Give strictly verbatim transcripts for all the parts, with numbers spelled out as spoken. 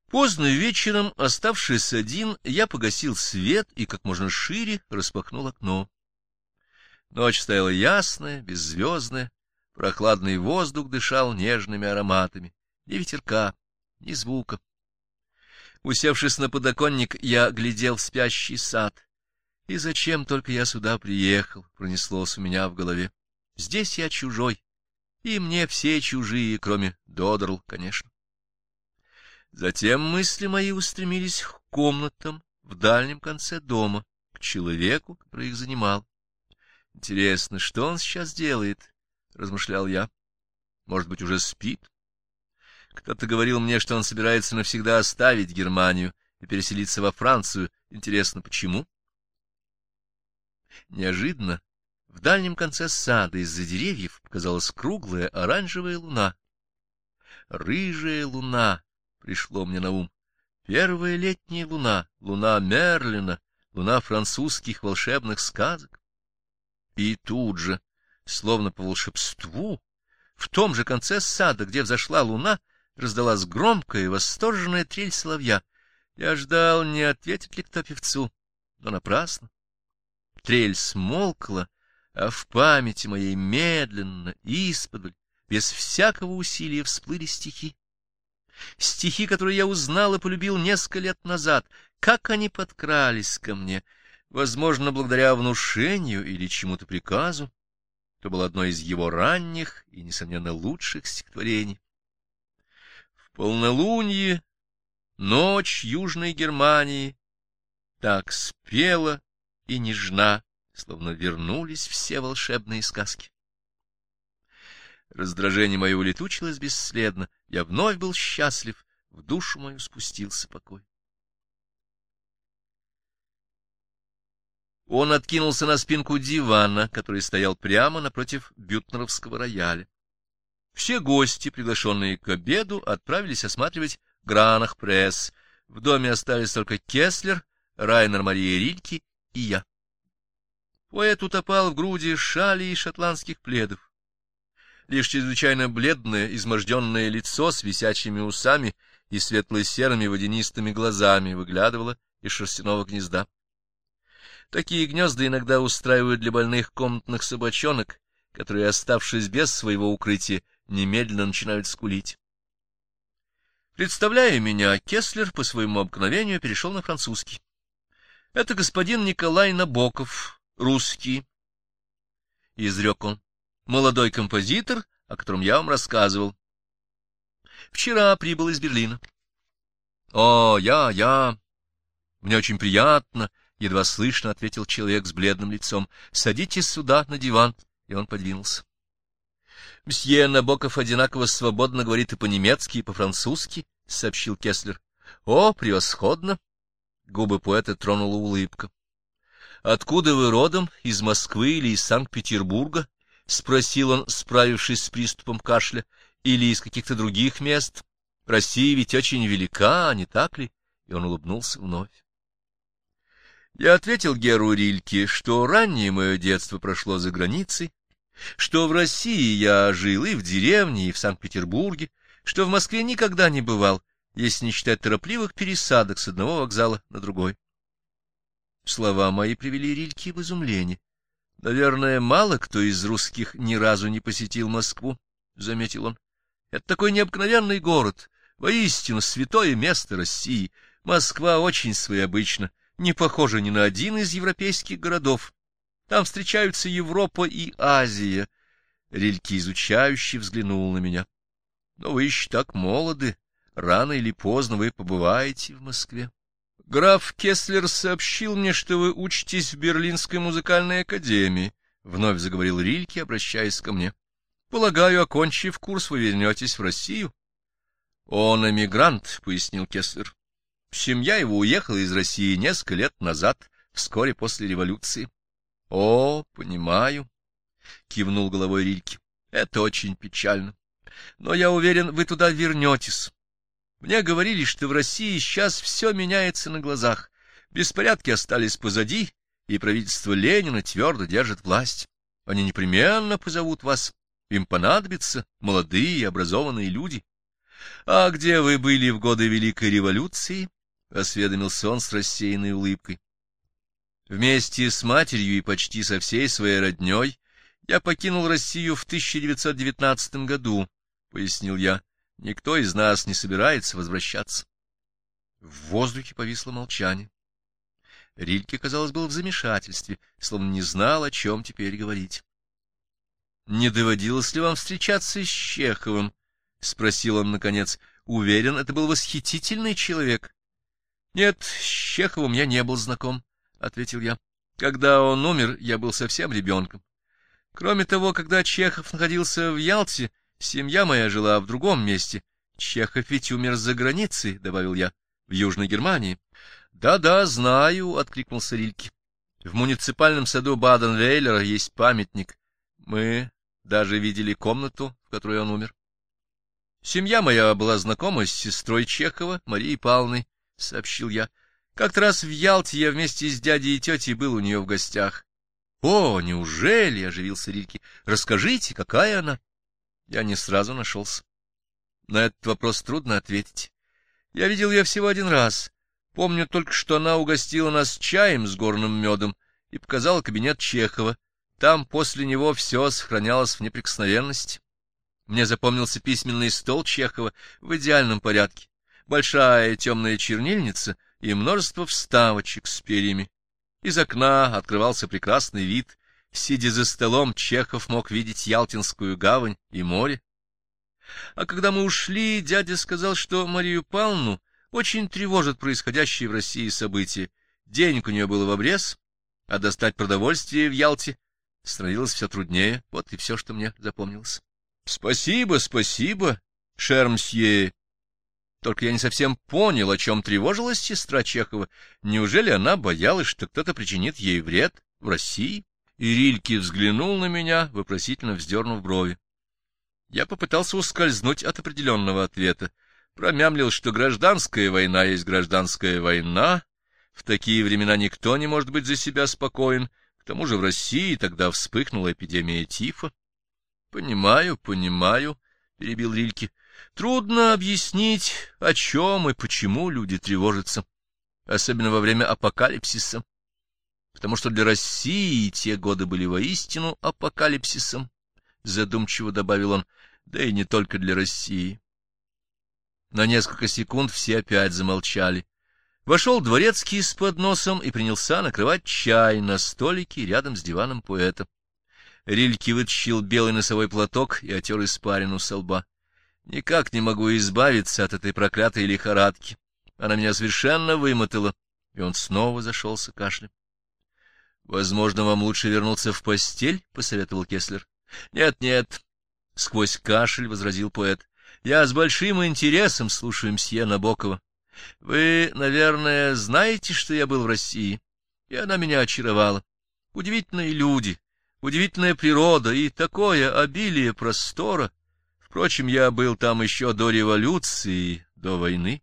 Поздно вечером, оставшись один, я погасил свет и как можно шире распахнул окно. Ночь стояла ясная, беззвездная, прохладный воздух дышал нежными ароматами, ни ветерка, ни звука. Усевшись на подоконник, я глядел в спящий сад. И зачем только я сюда приехал, пронеслось у меня в голове. Здесь я чужой, и мне все чужие, кроме Додерл, конечно. Затем мысли мои устремились к комнатам в дальнем конце дома, к человеку, который их занимал. Интересно, что он сейчас делает, — размышлял я. Может быть, уже спит? Кто-то говорил мне, что он собирается навсегда оставить Германию и переселиться во Францию. Интересно, почему? Неожиданно в дальнем конце сада из-за деревьев показалась круглая оранжевая луна. Рыжая луна пришло мне на ум. Первая летняя луна, луна Мерлина, луна французских волшебных сказок. И тут же, словно по волшебству, в том же конце сада, где взошла луна, раздалась громкая и восторженная трель соловья. Я ждал, не ответит ли кто певцу, но напрасно. Трель смолкла, а в памяти моей медленно, исподволь, без всякого усилия всплыли стихи. Стихи, которые я узнал и полюбил несколько лет назад, как они подкрались ко мне, возможно, благодаря внушению или чему-то приказу. Это было одно из его ранних и, несомненно, лучших стихотворений. В полнолуние ночь Южной Германии так спела и нежна, словно вернулись все волшебные сказки. Раздражение мое улетучилось бесследно, я вновь был счастлив, в душу мою спустился покой. Он откинулся на спинку дивана, который стоял прямо напротив бютнеровского рояля. Все гости, приглашенные к обеду, отправились осматривать Гранах-пресс. В доме остались только Кеслер, Райнер Мария Рильке и я. Поэт утопал в груди шали и шотландских пледов. Лишь чрезвычайно бледное, изможденное лицо с висячими усами и светло-серыми водянистыми глазами выглядывало из шерстяного гнезда. Такие гнезда иногда устраивают для больных комнатных собачонок, которые, оставшись без своего укрытия, немедленно начинают скулить. Представляя меня, Кеслер по своему обыкновению перешел на французский. — Это господин Николай Набоков, русский, — изрек он. Молодой композитор, о котором я вам рассказывал. Вчера прибыл из Берлина. — О, я, я. Мне очень приятно, — едва слышно ответил человек с бледным лицом. — Садитесь сюда, на диван. И он подвинулся. Мсье Набоков одинаково свободно говорит и по-немецки, и по-французски, — сообщил Кеслер. — О, превосходно! Губы поэта тронула улыбка. — Откуда вы родом? Из Москвы или из Санкт-Петербурга? — спросил он, справившись с приступом кашля, — или из каких-то других мест? Россия ведь очень велика, не так ли? И он улыбнулся вновь. Я ответил Геру Рильке, что раннее мое детство прошло за границей, что в России я жил и в деревне, и в Санкт-Петербурге, что в Москве никогда не бывал, если не считать торопливых пересадок с одного вокзала на другой. Слова мои привели Рильке в изумление. — Наверное, мало кто из русских ни разу не посетил Москву, — заметил он. — Это такой необыкновенный город, воистину святое место России. Москва очень своеобычна, не похожа ни на один из европейских городов. Там встречаются Европа и Азия. Рильке изучающе взглянул на меня. — Но вы еще так молоды, рано или поздно вы побываете в Москве. Граф Кеслер сообщил мне, что вы учитесь в Берлинской музыкальной академии, — вновь заговорил Рильке, обращаясь ко мне. — Полагаю, окончив курс, вы вернетесь в Россию? — Он эмигрант, — пояснил Кеслер. Семья его уехала из России несколько лет назад, вскоре после революции. — О, понимаю, — кивнул головой Рильке. — Это очень печально. Но я уверен, вы туда вернетесь. Мне говорили, что в России сейчас все меняется на глазах. Беспорядки остались позади, и правительство Ленина твердо держит власть. Они непременно позовут вас. Им понадобятся молодые и образованные люди. — А где вы были в годы Великой революции? — осведомился он с рассеянной улыбкой. — Вместе с матерью и почти со всей своей родней я покинул Россию в тысяча девятьсот девятнадцатом году, — пояснил я. — Никто из нас не собирается возвращаться. В воздухе повисло молчание. Рильке, казалось, был в замешательстве, словно не знал, о чем теперь говорить. — Не доводилось ли вам встречаться с Чеховым? — спросил он наконец. — Уверен, это был восхитительный человек. — Нет, с Чеховым я не был знаком, — ответил я. — Когда он умер, я был совсем ребенком. Кроме того, когда Чехов находился в Ялте, семья моя жила в другом месте. Чехов ведь умер за границей, — добавил я, — в Южной Германии. «Да, — Да-да, знаю, — откликнулся Рильке. — В муниципальном саду Баден-Вейлера есть памятник. Мы даже видели комнату, в которой он умер. Семья моя была знакома с сестрой Чехова, Марией Павловной, — сообщил я. Как-то раз в Ялте я вместе с дядей и тетей был у нее в гостях. — О, неужели? — оживился Рильке. — Расскажите, какая она? Я не сразу нашелся. На этот вопрос трудно ответить. Я видел ее всего один раз. Помню только, что она угостила нас чаем с горным медом и показала кабинет Чехова. Там после него все сохранялось в неприкосновенности. Мне запомнился письменный стол Чехова в идеальном порядке, большая темная чернильница и множество вставочек с перьями. Из окна открывался прекрасный вид. Сидя за столом, Чехов мог видеть Ялтинскую гавань и море. А когда мы ушли, дядя сказал, что Марию Павловну очень тревожит происходящие в России события. Денег у нее было в обрез, а достать продовольствие в Ялте становилось все труднее. Вот и все, что мне запомнилось. — Спасибо, спасибо, шер-мсье. Только я не совсем понял, о чем тревожилась сестра Чехова. Неужели она боялась, что кто-то причинит ей вред в России? И Рильке взглянул на меня, вопросительно вздернув брови. Я попытался ускользнуть от определенного ответа. Промямлил, что гражданская война есть гражданская война. В такие времена никто не может быть за себя спокоен. К тому же в России тогда вспыхнула эпидемия тифа. — Понимаю, понимаю, — перебил Рильке. — Трудно объяснить, о чем и почему люди тревожатся, особенно во время апокалипсиса. Потому что для России те годы были воистину апокалипсисом, — задумчиво добавил он, — да и не только для России. На несколько секунд все опять замолчали. Вошел дворецкий с подносом и принялся накрывать чай на столике рядом с диваном поэта. Рильке вытащил белый носовой платок и отер испарину со лба. Никак не могу избавиться от этой проклятой лихорадки. Она меня совершенно вымотала, и он снова зашелся кашлем. — Возможно, вам лучше вернуться в постель? — посоветовал Кеслер. — Нет, нет, — сквозь кашель возразил поэт. — Я с большим интересом слушаю мсье Набокова. Вы, наверное, знаете, что я был в России, и она меня очаровала. Удивительные люди, удивительная природа и такое обилие простора. Впрочем, я был там еще до революции, до войны.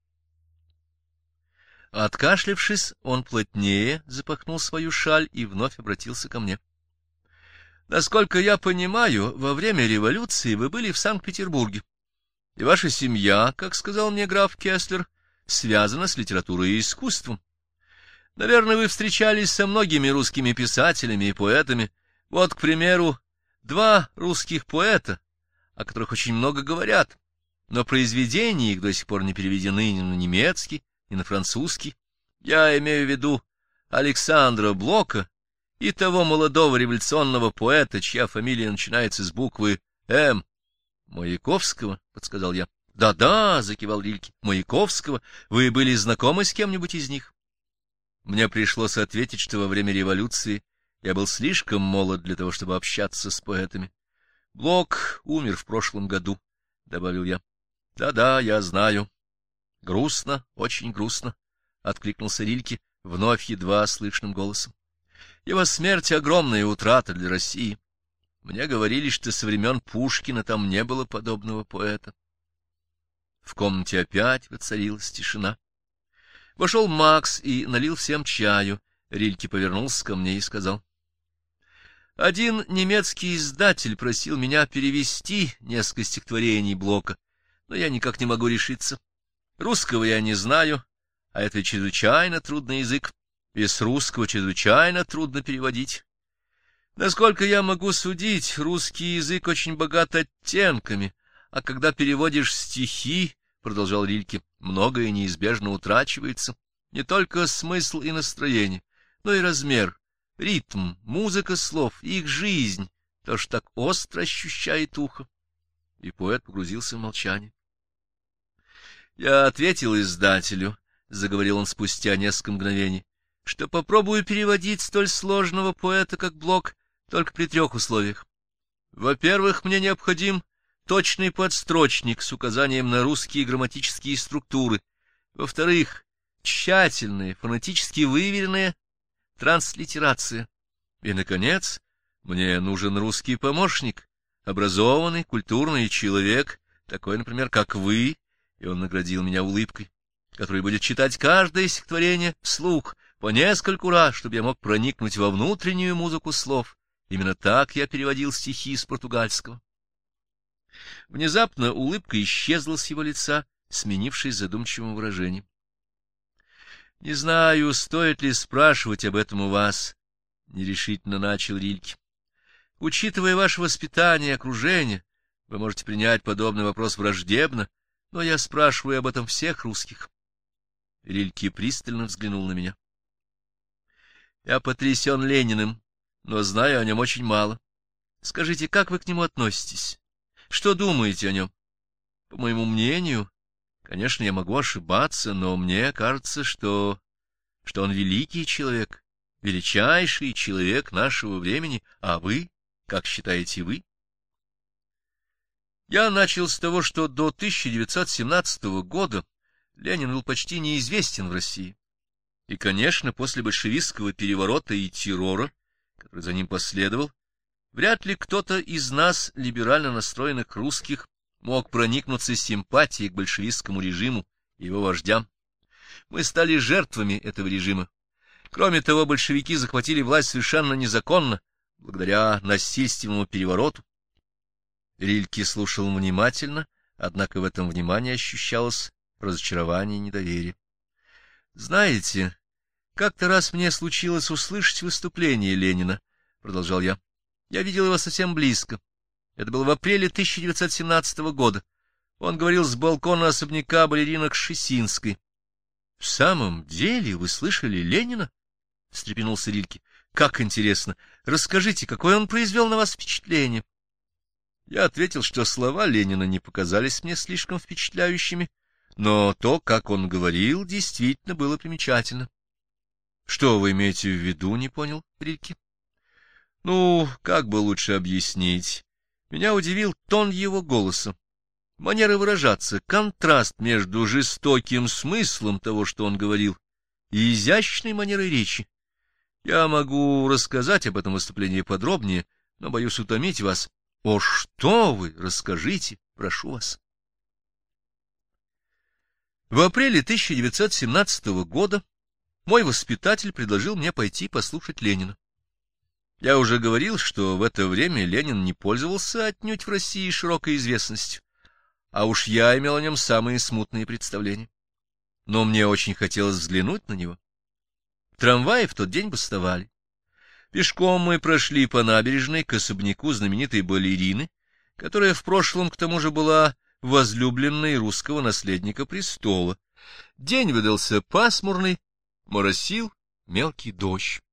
Откашлявшись, он плотнее запахнул свою шаль и вновь обратился ко мне. — Насколько я понимаю, во время революции вы были в Санкт-Петербурге, и ваша семья, как сказал мне граф Кеслер, связана с литературой и искусством. Наверное, вы встречались со многими русскими писателями и поэтами. Вот, к примеру, два русских поэта, о которых очень много говорят, но произведения их до сих пор не переведены ни на немецкий, ни на французский. Я имею в виду Александра Блока и того молодого революционного поэта, чья фамилия начинается с буквы «М». — Маяковского, — подсказал я. «Да, — Да-да, — закивал Рильке, — Маяковского. Вы были знакомы с кем-нибудь из них? Мне пришлось ответить, что во время революции я был слишком молод для того, чтобы общаться с поэтами. — Блок умер в прошлом году, — добавил я. Да — Да-да, я знаю. — Грустно, очень грустно, — откликнулся Рильке вновь едва слышным голосом. — Его смерть — огромная утрата для России. Мне говорили, что со времен Пушкина там не было подобного поэта. В комнате опять воцарилась тишина. Вошел Макс и налил всем чаю. Рильке повернулся ко мне и сказал: — Один немецкий издатель просил меня перевести несколько стихотворений Блока. но я никак не могу решиться. Русского я не знаю, а это чрезвычайно трудный язык, и с русского чрезвычайно трудно переводить. Насколько я могу судить, русский язык очень богат оттенками, а когда переводишь стихи, — продолжал Рильке, — многое неизбежно утрачивается, не только смысл и настроение, но и размер, ритм, музыка слов, их жизнь, то, что так остро ощущает ухо. И поэт погрузился в молчание. Я ответил издателю, — заговорил он спустя несколько мгновений, — что попробую переводить столь сложного поэта, как Блок, только при трех условиях. Во-первых, мне необходим точный подстрочник с указанием на русские грамматические структуры. Во-вторых, тщательная, фонетически выверенная транслитерация. И, наконец, мне нужен русский помощник, образованный, культурный человек, такой, например, как вы, и он наградил меня улыбкой, который будет читать каждое стихотворение вслух по нескольку раз, чтобы я мог проникнуть во внутреннюю музыку слов. Именно так я переводил стихи с португальского. Внезапно улыбка исчезла с его лица, сменившись задумчивым выражением. — Не знаю, стоит ли спрашивать об этом у вас, — нерешительно начал Рильке. — Учитывая ваше воспитание и окружение, вы можете принять подобный вопрос враждебно, но я спрашиваю об этом всех русских. Рильке пристально взглянул на меня. — Я потрясен Лениным, но знаю о нем очень мало. Скажите, как вы к нему относитесь? Что думаете о нем? По моему мнению, конечно, я могу ошибаться, но мне кажется, что... что он великий человек, величайший человек нашего времени, а вы, как считаете вы? Я начал с того, что до тысяча девятьсот семнадцатого года Ленин был почти неизвестен в России. И, конечно, после большевистского переворота и террора, который за ним последовал, вряд ли кто-то из нас, либерально настроенных русских, мог проникнуться симпатией к большевистскому режиму и его вождям. Мы стали жертвами этого режима. Кроме того, большевики захватили власть совершенно незаконно, благодаря насильственному перевороту. Рильке слушал внимательно, однако в этом внимании ощущалось разочарование и недоверие. — Знаете, как-то раз мне случилось услышать выступление Ленина, — продолжал я. Я видел его совсем близко. Это было в апреле тысяча девятьсот семнадцатого года. Он говорил с балкона особняка балеринок Шесинской. — В самом деле вы слышали Ленина? — встрепенулся Рильке. — Как интересно! Расскажите, какое он произвел на вас впечатление? Я ответил, что слова Ленина не показались мне слишком впечатляющими, но то, как он говорил, действительно было примечательно. — Что вы имеете в виду, не понял Рильке? — Ну, как бы лучше объяснить? Меня удивил тон его голоса, манера выражаться, контраст между жестоким смыслом того, что он говорил, и изящной манерой речи. Я могу рассказать об этом выступлении подробнее, но боюсь утомить вас. — О, что вы! Расскажите, прошу вас. В апреле тысяча девятьсот семнадцатого года мой воспитатель предложил мне пойти послушать Ленина. Я уже говорил, что в это время Ленин не пользовался отнюдь в России широкой известностью, а уж я имел о нем самые смутные представления. Но мне очень хотелось взглянуть на него. Трамваи в тот день бастовали. Пешком мы прошли по набережной к особняку знаменитой балерины, которая в прошлом к тому же была возлюбленной русского наследника престола. День выдался пасмурный, моросил мелкий дождь.